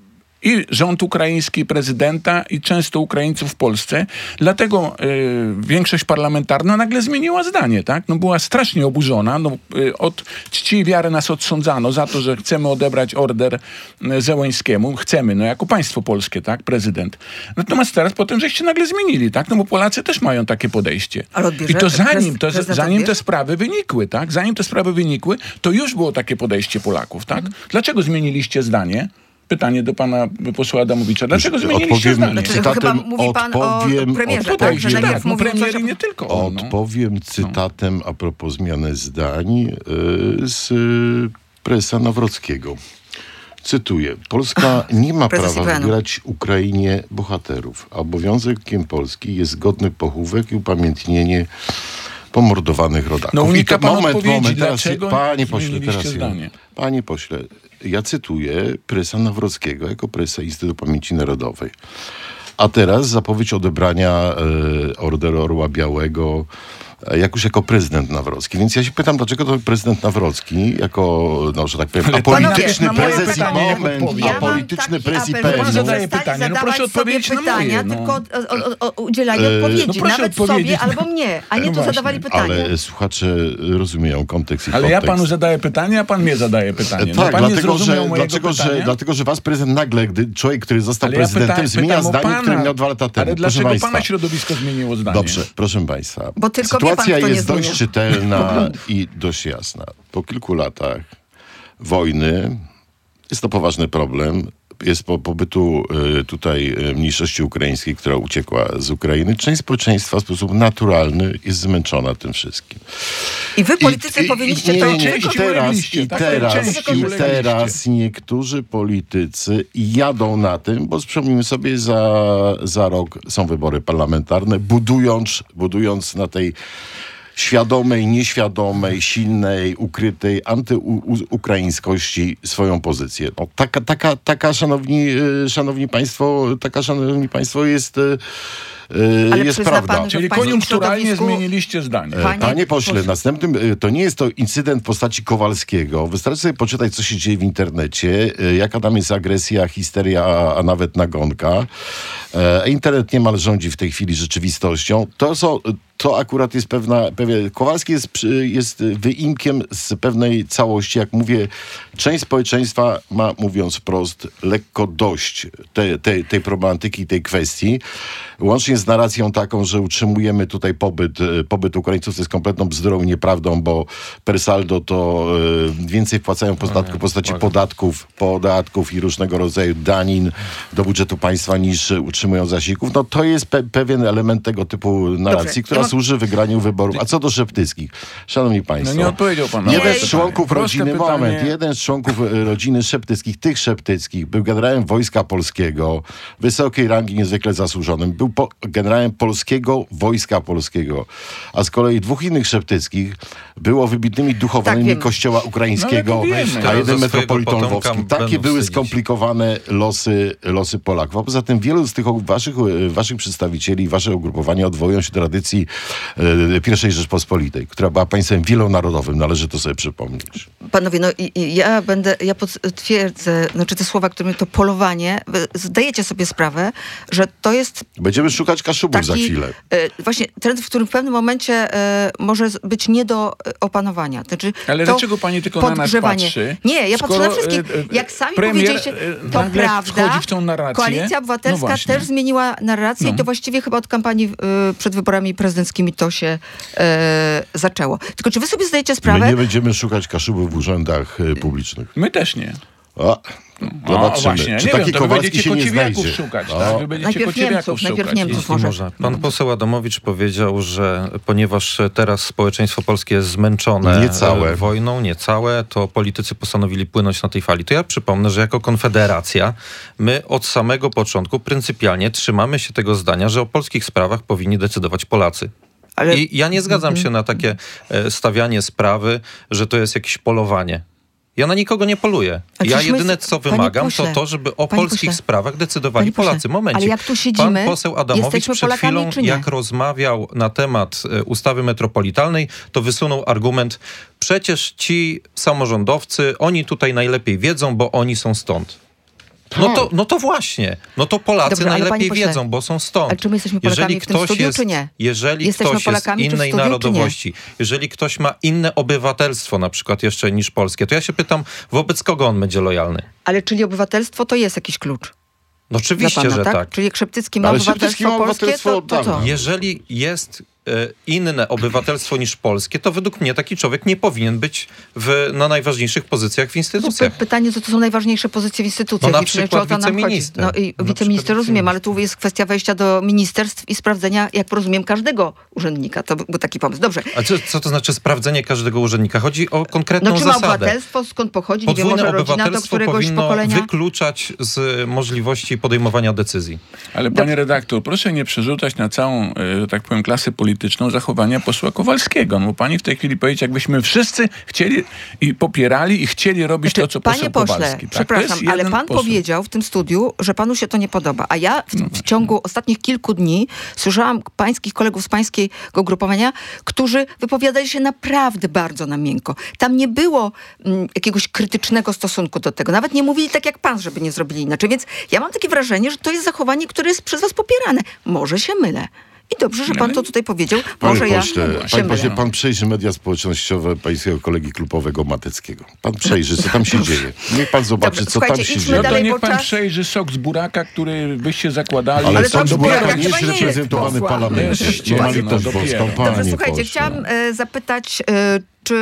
i rząd ukraiński, prezydenta i często Ukraińców w Polsce. Dlatego y, większość parlamentarna nagle zmieniła zdanie, tak? No była strasznie oburzona. No, y, od czci i wiary nas odsądzano za to, że chcemy odebrać order y, Zełenskiemu. Chcemy, no jako państwo polskie, tak? Prezydent. Natomiast teraz potem żeście nagle zmienili, tak? No bo Polacy też mają takie podejście. Ale odbierze I to zanim, prez- to, prezydent zanim te odbierze? sprawy wynikły, tak? Zanim te sprawy wynikły, to już było takie podejście Polaków, tak? Mhm. Dlaczego zmieniliście zdanie? Pytanie do pana posła Adamowicza. Dlaczego Już zmieniliście odpowiem- zdanie? Znaczy, Cytatem chyba mówi pan odpowiem- o premierze, odpowiem- tak? Że Tak, najpierw no mówił premier coś i o... nie tylko on. No. Odpowiem cytatem a propos zmiany zdań y, z y, prezesa Nawrockiego. Cytuję. Polska nie ma Prezes prawa Iwanu. wybierać Ukrainie bohaterów, a obowiązkiem Polski jest godny pochówek i upamiętnienie pomordowanych rodaków. No unika I to, pan moment, odpowiedzi, moment, teraz, dlaczego panie pośle, zmieniliście teraz zdanie? ja, panie pośle, ja cytuję presa Nawrockiego jako presa Instytutu Pamięci Narodowej. A teraz zapowiedź odebrania e, Orderu Orła Białego e, jak już jako prezydent Nawrocki. Więc ja się pytam, dlaczego to prezydent Nawrocki jako, no, że tak powiem, Ale apolityczny panowie, na moje prezes i pytanie jak moment, odpowie. Ja mam apolityczny taki prez i apel, żeby Pan pewnie. zadaje przestali pytanie, no zadawać proszę sobie odpowiedzieć na pytania, moje, no. tylko o, o, o udzielanie E, odpowiedzi. no proszę Nawet odpowiedzieć sobie na- albo mnie, a nie No tu właśnie. zadawali pytania. Ale słuchacze rozumieją kontekst i Ale ja kontekst. panu zadaję pytanie, a pan mnie zadaje pytanie. No Tak, pan nie dlatego, zrozumiał że, mojego dlatego, że, pytania. dlatego, że was prezydent nagle, gdy człowiek, który został Ale ja prezydentem, pyta- zmienia pytam o zdanie, pana. które miał dwa lata temu. Ale Proszę dlaczego państwa. pana środowisko zmieniło zdanie? Dobrze, proszę państwa. Bo tylko wie pan, Sytuacja kto nie jest dość zmienił. czytelna i dość jasna. Po kilku latach wojny jest to poważny problem. Jest po pobytu y, tutaj y, mniejszości ukraińskiej, która uciekła z Ukrainy. Część społeczeństwa w sposób naturalny jest zmęczona tym wszystkim. I wy, politycy, powinniście nie, to nie, nie, I wykorzystać. teraz, ulegliście, i tak? teraz, Części i ulegliście. teraz niektórzy politycy jadą na tym, bo przypomnijmy sobie, za, za rok są wybory parlamentarne, budując, budując na tej świadomej, nieświadomej, silnej, ukrytej antyukraińskości swoją pozycję. No, taka, taka, taka, szanowni, y, szanowni państwo, taka, szanowni państwo, jest, y, y, Ale jest przyzna prawda. pan, że Czyli w pańskim koniunkturalnie środowisku- zmieniliście zdanie. E, Panie Panie pośle, pośle. następnym, e, to nie jest to incydent w postaci Kowalskiego. Wystarczy sobie poczytać, co się dzieje w internecie, e, jaka tam jest agresja, histeria, a, a nawet nagonka. E, Internet niemal rządzi w tej chwili rzeczywistością. To są... To akurat jest pewna... Pewien, Kowalski jest, przy- jest wyimkiem z pewnej całości. Jak mówię, część społeczeństwa ma, mówiąc wprost, lekko dość tej, tej, tej problematyki, tej kwestii. Łącznie z narracją taką, że utrzymujemy tutaj pobyt, e, pobyt Ukraińców, to jest kompletną bzdurą i nieprawdą, bo per saldo to e, więcej wpłacają podatku w postaci podatków, podatków i różnego rodzaju danin do budżetu państwa niż e, utrzymują zasiłków. No to jest pe- pewien element tego typu narracji, Dobrze, która ja mam- służy wygraniu wyborów. A co do Szeptyckich? Szanowni państwo. No nie odpowiedział pan na Jeden moje z pytanie. członków Proste rodziny, pytanie. moment, jeden z członków e, rodziny Szeptyckich, tych Szeptyckich, był generałem Wojska Polskiego, wysokiej rangi, niezwykle zasłużonym, był po, generałem Polskiego Wojska Polskiego, a z kolei dwóch innych Szeptyckich było wybitnymi duchownymi Tak, wiem. Kościoła Ukraińskiego, No, ale to wiemy. a jeden Za swojego metropoliton potomka Lwowski. będą Takie były wstydzić. skomplikowane losy, losy Polaków. A poza tym wielu z tych waszych, waszych przedstawicieli, wasze ugrupowania odwołują się do tradycji e, pierwszej Rzeczpospolitej, która była państwem wielonarodowym. Należy to sobie przypomnieć. Panowie, no i, i ja będę, ja potwierdzę, znaczy te słowa, które to polowanie, wy zdajecie sobie sprawę, że to jest Będziemy szukać kaszubów za taki chwilę. e, właśnie trend, w którym w pewnym momencie e, może z- być nie do e, opanowania. Znaczy, Ale to dlaczego pani tylko na nas podgrzewanie. patrzy? Nie, ja patrzę skoro, na wszystkich. e, e, Jak sami premier, powiedzieliście, e, to nagle prawda. wchodzi w tą narrację. Koalicja No Obywatelska właśnie. też zmieniła narrację No. i to właściwie chyba od kampanii e, przed wyborami prezydenckimi to się e, zaczęło. Tylko czy wy sobie zdajecie My sprawę? nie będziemy szukać kaszubów w urzędach e, publicznych. My też nie. O, O, zobaczymy. właśnie, Czy nie taki wiem, to wy Kowalski będziecie się nie kociewiaków znajdzie. szukać, O. tak? Wy będziecie Najpierw kociewiaków Niemców, najpierw szukać. Niemców. Jeśli może. można. Pan poseł Adamowicz powiedział, że ponieważ teraz społeczeństwo polskie jest zmęczone Niecałe. e, wojną, niecałe, to politycy postanowili płynąć na tej fali. To ja przypomnę, że jako Konfederacja my od samego początku pryncypialnie trzymamy się tego zdania, że o polskich sprawach powinni decydować Polacy. Ale- I ja nie zgadzam się na takie e, stawianie sprawy, że to jest jakieś polowanie. Ja na nikogo nie poluję. A Ja przecież my- jedyne, co panie wymagam, pośle, to to, żeby o panie polskich pośle, sprawach decydowali panie pośle, Polacy. Momencik. ale jak tu siedzimy, Pan poseł Adamowicz jesteśmy przed Polakami, chwilą, czy nie? jak rozmawiał na temat e, ustawy metropolitalnej, to wysunął argument, przecież ci samorządowcy, oni tutaj najlepiej wiedzą, bo oni są stąd. No to, no to właśnie. No to Polacy Dobrze, ale panie najlepiej pośle, wiedzą, bo są stąd. ale czy my jesteśmy Polakami jeżeli w tym ktoś studiu, jest, czy nie? Jeżeli Jesteśmy ktoś Polakami, jest czy w innej studiu, czy nie? narodowości, jeżeli ktoś ma inne obywatelstwo na przykład jeszcze niż polskie, to ja się pytam, wobec kogo on będzie lojalny? Ale czyli obywatelstwo to jest jakiś klucz. No oczywiście, dla pana, że tak? tak. Czyli jak Szeptycki ma Ale obywatelstwo Szeptycki ma polskie, obywatelstwo to, to od co? dawna. Jeżeli jest e, inne obywatelstwo niż polskie, to według mnie taki człowiek nie powinien być w, na najważniejszych pozycjach w To instytucjach. py- pytanie, co to są najważniejsze pozycje w instytucjach. No na i czy- czy przykład o to nam chodzi? wiceminister. No i Na wiceminister przykład rozumiem, ale tu jest kwestia wejścia do ministerstw i sprawdzenia, jak rozumiem, każdego urzędnika. To był taki pomysł. Dobrze. A co, co to znaczy sprawdzenie każdego urzędnika? Chodzi o konkretną No czy ma zasadę. obywatelstwo, skąd pochodzi, nie wiem, Podwójne może rodzina do obywatelstwo któregoś powinno pokolenia? wykluczać z możliwości podejmowania decyzji. Ale panie redaktor, proszę nie przerzucać na całą, e, że tak powiem, klasę polityczną polityczną zachowania posła Kowalskiego. No bo pani w tej chwili powiedzieć, jakbyśmy wszyscy chcieli i popierali i chcieli robić Znaczy, to, co panie poseł pośle, Kowalski. Tak? przepraszam, ale pan poseł. powiedział w tym studiu, że panu się to nie podoba. A ja w, w ciągu ostatnich kilku dni słyszałam pańskich kolegów z pańskiego ugrupowania, którzy wypowiadali się naprawdę bardzo na miękko. Tam nie było mm, jakiegoś krytycznego stosunku do tego. Nawet nie mówili tak jak pan, żeby nie zrobili inaczej. Więc ja mam takie wrażenie, że to jest zachowanie, które jest przez was popierane. Może się mylę. I dobrze, że pan to tutaj powiedział. Może Panie ja pośle, się panie mylę. pośle, pan przejrzy media społecznościowe pańskiego kolegi klubowego Mateckiego. Pan przejrzy, co tam się dzieje. Niech pan zobaczy, Dobrze, co tam słuchajcie, się idźmy dzieje. No to dalej, niech bo pan czas- przejrzy sok z buraka, który byście zakładali. Ale, Ale sam pan z dopiero buraka chyba nie jest nie jest reprezentowany w posła. parlamencie. Jest Nie ma ściana, litość dopiero. boską, Dobrze, panie Dobrze, słuchajcie, pośle. chciałam e, zapytać, e, czy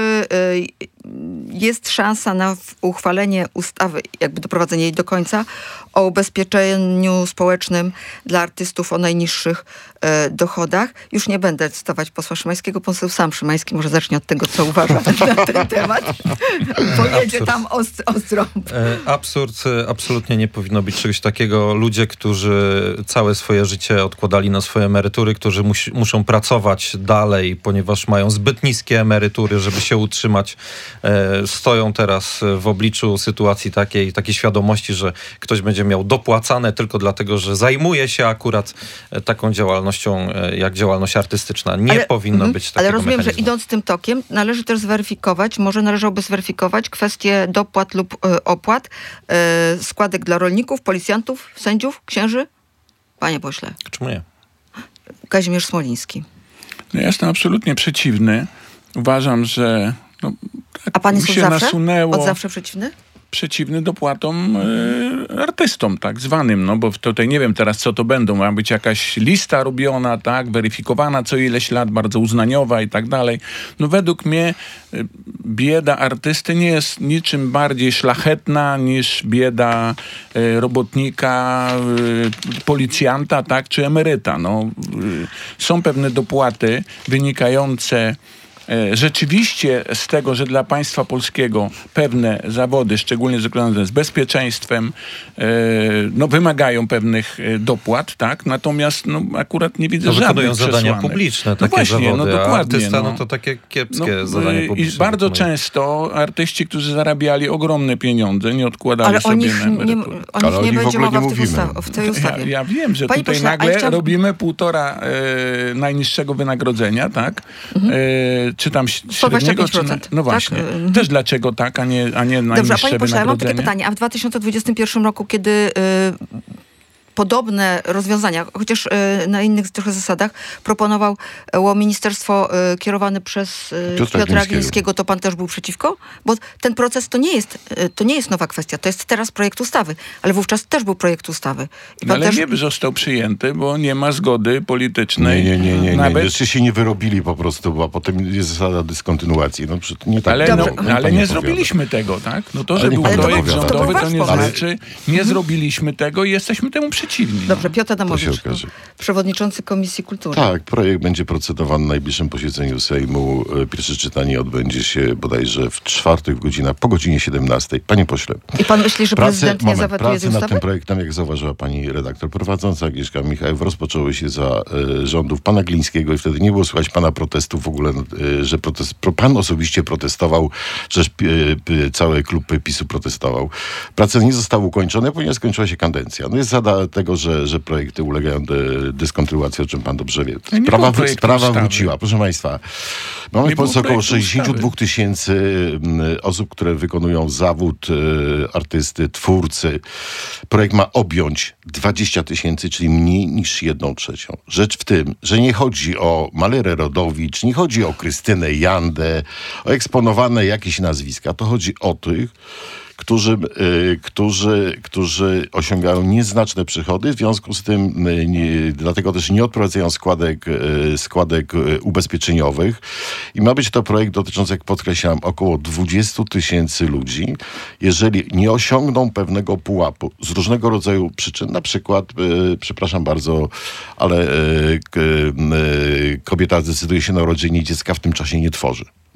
e, jest szansa na w- uchwalenie ustawy, jakby doprowadzenie jej do końca, o ubezpieczeniu społecznym dla artystów o najniższych e, dochodach. Już nie będę cytować posła Szymańskiego, poseł sam Szymański może zacznie od tego, co uważa na ten temat, bo jedzie tam ostro. ostro. E, Absurd, e, absolutnie nie powinno być czegoś takiego. Ludzie, którzy całe swoje życie odkładali na swoje emerytury, którzy musi, muszą pracować dalej, ponieważ mają zbyt niskie emerytury, żeby się utrzymać, e, stoją teraz w obliczu sytuacji takiej, takiej świadomości, że ktoś będzie miał dopłacane tylko dlatego, że zajmuje się akurat e, taką działalnością, e, jak działalność artystyczna. Nie powinno mhm, być takiego Ale rozumiem, mechanizmu. że idąc tym tokiem, należy też zweryfikować, może należałoby zweryfikować kwestie dopłat lub e, opłat, e, składek dla rolników, policjantów, sędziów, księży? Panie pośle, Czemu nie? Kazimierz Smoliński. No ja jestem absolutnie przeciwny. Uważam, że no, tak A pan jest mi od się zawsze? nasunęło Od zawsze przeciwny? przeciwny dopłatom y, artystom, tak zwanym, no bo tutaj nie wiem teraz, co to będą. Ma być jakaś lista robiona, tak, weryfikowana co ileś lat, bardzo uznaniowa i tak dalej. No według mnie y, bieda artysty nie jest niczym bardziej szlachetna niż bieda y, robotnika, y, policjanta, tak, czy emeryta. No, y, są pewne dopłaty wynikające rzeczywiście z tego, że dla państwa polskiego pewne zawody, szczególnie związane z bezpieczeństwem, no, wymagają pewnych dopłat, tak? Natomiast no, akurat nie widzę To żadnych wykonują zadania przesłanek. publiczne, No takie właśnie, zawody, no a dokładnie. artysta, no. no to takie kiepskie No, zadanie i publiczne. bardzo wykonuje. często artyści, którzy zarabiali ogromne pieniądze, nie odkładali Ale o sobie nich na nie, emeryturę. o nich Ale o nie nich w będzie ogóle mowa nie w, tej mówimy. ustawie, w tej Ja, ustawie. ja wiem, że Panie tutaj pośle, ale nagle chciałam- robimy półtora e, najniższego wynagrodzenia, tak? Mhm. E, czy tam sto średniego, dwadzieścia pięć czy na, procent, no tak? właśnie. Mhm. Też dlaczego tak, a nie, a nie Dobrze, a najniższe panie pośle, ja mam takie wynagrodzenie? pytanie. A w dwa tysiące dwudziestym pierwszym roku, kiedy y, podobne rozwiązania, chociaż y, na innych trochę zasadach, proponowało ministerstwo y, kierowane przez y, Piotra Piotra Glińskiego. Glińskiego, to pan też był przeciwko? Bo ten proces to nie jest, y, to nie jest nowa kwestia, to jest teraz projekt ustawy, ale wówczas też był projekt ustawy. I No, pan ale też... nie został przyjęty, bo nie ma zgody politycznej. Nie, nie, nie, nie, nie. Nawet... Jeszcze się nie wyrobili po prostu, a potem jest zasada dyskontynuacji. No, przecież nie tak Ale, było. no, Niech pan ale nie opowiada. zrobiliśmy tego, tak? No to, że Ale niech był pan projekt opowiada. rządowy, To to był nie wasz pomysł. znaczy, nie zrobiliśmy tego i jesteśmy temu przeciwni. no. Dobrze, Piotr To się Adamowicz, okaże. przewodniczący Komisji Kultury. Tak, projekt będzie procedowany na najbliższym posiedzeniu Sejmu. E, Pierwsze czytanie odbędzie się bodajże w czwartek w godzinach, po godzinie siedemnastej. Panie pośle, I pan myśli, że prace, prezydent nie moment, zawetuje tej prace nad ustawy? tym projektem, jak zauważyła pani redaktor prowadząca Agnieszka Michałek, rozpoczęły się za e, rządów pana Glińskiego i wtedy nie było słychać pana protestów w ogóle, e, że protest, pro, pan osobiście protestował, że e, e, cały klub PiSu protestował. Prace nie zostały ukończone, ponieważ skończyła się kadencja. No jest zada tego, że, że projekty ulegają de, dyskontynuacji, o czym pan dobrze wie. Nie Sprawa, było wr- projektu sprawa ustawy. wróciła. Proszę państwa, mamy Nie w Polsce było około projektu sześćdziesiąt dwa ustawy. tysięcy y, osób, które wykonują zawód y, artysty, twórcy. Projekt ma objąć dwadzieścia tysięcy, czyli mniej niż jedną trzecią. Rzecz w tym, że nie chodzi o Malerę Rodowicz, nie chodzi o Krystynę Jandę, o eksponowane jakieś nazwiska. To chodzi o tych, którzy, y, którzy, którzy osiągają nieznaczne przychody, w związku z tym y, nie, dlatego też nie odprowadzają składek, y, składek y, ubezpieczeniowych i ma być to projekt dotyczący, jak podkreślam, około dwadzieścia tysięcy ludzi. Jeżeli nie osiągną pewnego pułapu z różnego rodzaju przyczyn, na przykład, y, przepraszam bardzo, ale y, k- y, kobieta decyduje się na urodzenie dziecka, w tym czasie nie tworzy.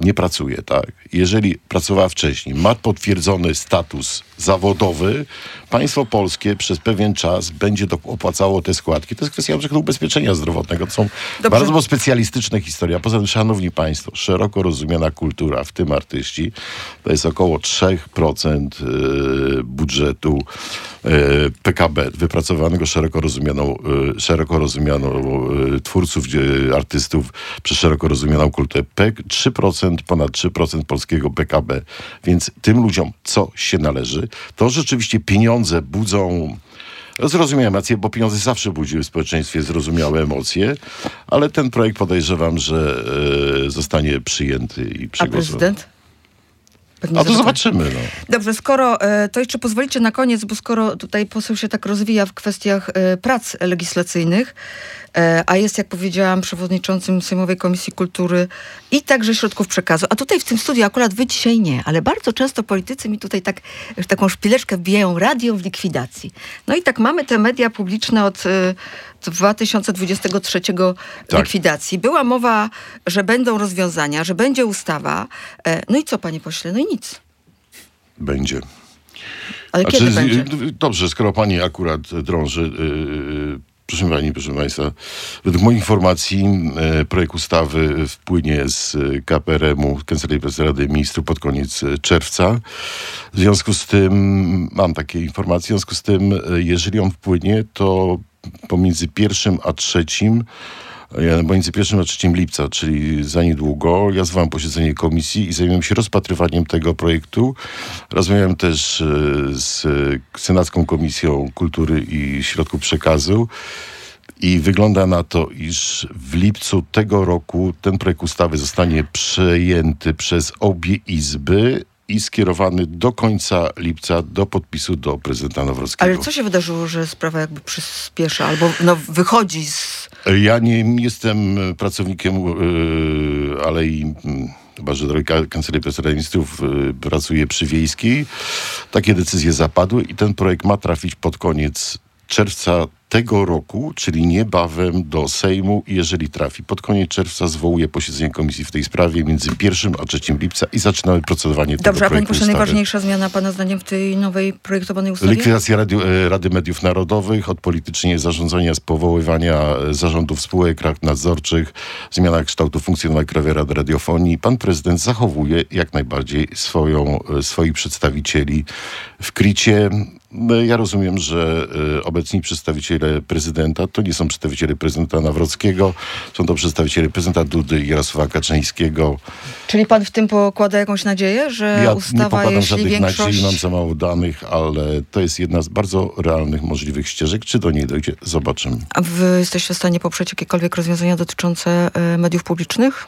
nie pracuje, tak? Jeżeli pracowała wcześniej, ma potwierdzony status zawodowy, państwo polskie przez pewien czas będzie do, opłacało te składki. To jest kwestia np. ubezpieczenia zdrowotnego. To są Dobrze. bardzo specjalistyczne historie. A poza tym, szanowni państwo, szeroko rozumiana kultura, w tym artyści, to jest około trzy procent budżetu P K B, wypracowanego szeroko rozumianą, szeroko rozumianą twórców, artystów przez szeroko rozumianą kulturę. trzy procent, ponad trzy procent polskiego P K B. Więc tym ludziom co się należy? To rzeczywiście pieniądze budzą zrozumiałe emocje, bo pieniądze zawsze budziły w społeczeństwie zrozumiałe emocje, ale ten projekt podejrzewam, że e, zostanie przyjęty i A przegłosowany. prezydent? Pewnie A to zobaczymy. zobaczymy. No. Dobrze, skoro, e, to jeszcze pozwolicie na koniec, bo skoro tutaj poseł się tak rozwija w kwestiach e, prac legislacyjnych, e, a jest, jak powiedziałam, przewodniczącym Sejmowej Komisji Kultury i także Środków Przekazu, a tutaj w tym studiu akurat wy dzisiaj nie, ale bardzo często politycy mi tutaj tak w taką szpileczkę wbijają: radio w likwidacji. No i tak mamy te media publiczne od e, dwa tysiące dwudziestego trzeciego Tak. likwidacji. Była mowa, że będą rozwiązania, że będzie ustawa. E, no i co, panie pośle? No i nic. Będzie. Ale Znaczy, kiedy z- będzie? Dobrze, skoro pani akurat drąży. Yy, proszę pani, proszę państwa, według moich informacji yy, projekt ustawy wpłynie z K P R M u, Kancelarii Prezesa Rady Ministrów, pod koniec yy, czerwca. W związku z tym, mam takie informacje, w związku z tym, yy, jeżeli on wpłynie, to pomiędzy pierwszym a trzecim Ja, Pomiędzy pierwszym a trzecim lipca, czyli za niedługo, ja zwołam posiedzenie komisji i zajmiemy się rozpatrywaniem tego projektu. Rozmawiałem też e, z Senacką Komisją Kultury i Środków Przekazu i wygląda na to, iż w lipcu tego roku ten projekt ustawy zostanie przejęty przez obie izby i skierowany do końca lipca do podpisu do prezydenta Nawrockiego. Ale co się wydarzyło, że sprawa jakby przyspiesza albo no, wychodzi z... Ja nie jestem pracownikiem yy, Alei, chyba że drogi Kancelarii Prezesa Rady Ministrów yy, pracuje przy Wiejskiej. Takie decyzje zapadły i ten projekt ma trafić pod koniec czerwca tego roku, czyli niebawem do Sejmu. I jeżeli trafi pod koniec czerwca, zwołuję posiedzenie komisji w tej sprawie między pierwszym a trzecim lipca i zaczynamy procedowanie tego Dobrze, a panie projektu pośle, ustawy. najważniejsza zmiana pana zdaniem w tej nowej projektowanej ustawie? Likwidacja Rady, Rady Mediów Narodowych, odpolitycznienie zarządzania z powoływania zarządów spółek, rad nadzorczych, zmiana kształtu funkcjonowania Krajowej Rady Radiofonii. Pan prezydent zachowuje jak najbardziej swoją, swoich przedstawicieli w Kricie. Ja rozumiem, że obecni przedstawiciele prezydenta to nie są przedstawiciele prezydenta Nawrockiego, są to przedstawiciele prezydenta Dudy i Jarosława Kaczyńskiego. Czyli pan w tym pokłada jakąś nadzieję, że Ja nie ustawa, pokładam jeśli żadnych większość... nadziei, mam za mało danych, ale to jest jedna z bardzo realnych możliwych ścieżek. Czy do niej dojdzie? Zobaczymy. A wy jesteście w stanie poprzeć jakiekolwiek rozwiązania dotyczące e, mediów publicznych?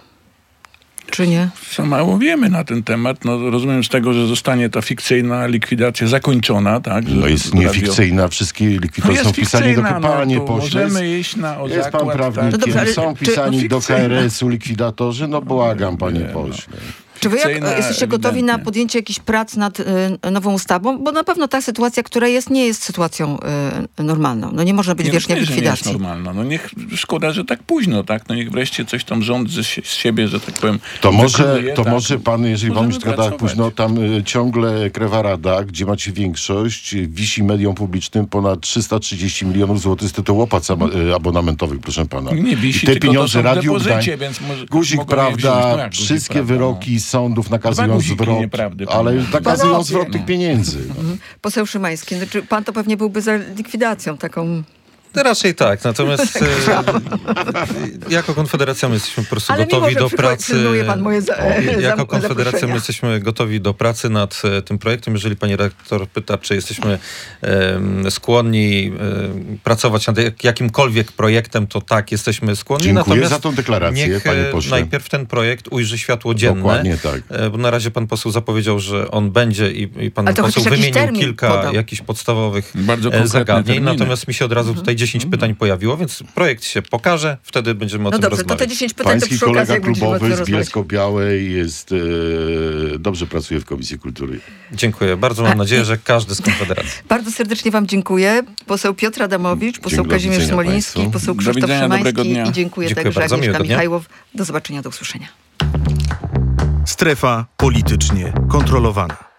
Czy nie? Co mało wiemy na ten temat. No, rozumiem z tego, że zostanie ta fikcyjna likwidacja zakończona, tak? Że No jest radio- niefikcyjna, wszystkie No likwidacje jest są wpisani do fikcyjna, K P A, nie to pośle. możemy iść na o Jest pan zakład, prawnikiem, No dobrze, ale są czy- pisani no do fikcyjna. K R S u likwidatorzy, no błagam, panie Nie, no. pośle. Czy wy jak, Fikcyjna, jesteście gotowi na ewidentnie. podjęcie jakichś prac nad y, nową ustawą? Bo na pewno ta sytuacja, która jest, nie jest sytuacją y, normalną. No nie można być Nie, wiecznie w no, nie, że nie jest likwidacji. normalna. No niech, szkoda, że tak późno, tak? No niech wreszcie coś tam rząd z, z siebie, że tak powiem, To może, wykluje, to tak? może pan, jeżeli pan Możemy myśli tak pracować. późno, tam y, ciągle Krajowa Rada, gdzie macie większość, y, wisi mediom publicznym ponad trzysta trzydzieści milionów złotych z tytułu opłat sama- y, abonamentowych, proszę pana. Nie wisi, I te tylko pieniądze to są w Radiu depozycie, Gdań- więc może, Guzik, mogą je wziąć. No prawda, jak guzik, wszystkie prawda, wyroki sądów nakazują guziki zwrot, nieprawdy, ale panie. nakazują Panowie, zwrot no. tych pieniędzy. No. Mhm. Poseł Szymański, znaczy pan to pewnie byłby za likwidacją taką... No raczej tak, natomiast e, jako Konfederacja my jesteśmy po prostu Ale mimo, gotowi że do przychodzi- pracy. przyjmuje pan moje za- O, jako zam- Konfederacja zaproszenia. my jesteśmy gotowi do pracy nad e, tym projektem. Jeżeli pani redaktor pyta, czy jesteśmy e, skłonni e, pracować nad jak, jakimkolwiek projektem, to tak, jesteśmy skłonni. Dziękuję Natomiast za tą deklarację, niech panie e, pośle. najpierw ten projekt ujrzy światło dzienne. Dokładnie tak. E, Bo na razie pan poseł zapowiedział, że on będzie i, i pan Ale to poseł chociaż jakiś wymienił termin kilka podał. jakichś podstawowych Bardzo e, konkretne zagadnień. terminy. Natomiast mi się od razu tutaj dziesięć pytań pojawiło, więc projekt się pokaże, wtedy będziemy o No tym dobrze, to rozmawiać. te dziesięć pytań to Pański przy okazji, kolega jak będziemy o tym klubowy z rozmawiać. Bielsko-Białej jest, e, dobrze pracuje w Komisji Kultury. Dziękuję. Bardzo mam nadzieję, że każdy z Konfederacji. Bardzo serdecznie wam dziękuję. Poseł Piotr Adamowicz, poseł Dziękuję, do Kazimierz widzenia Smoliński, państwu. poseł Do Krzysztof widzenia, dobrego Szymański dnia. i dziękuję Dziękuję także bardzo, Agnieszka miłego dnia. Michajłow. Do zobaczenia, do usłyszenia. Strefa politycznie kontrolowana.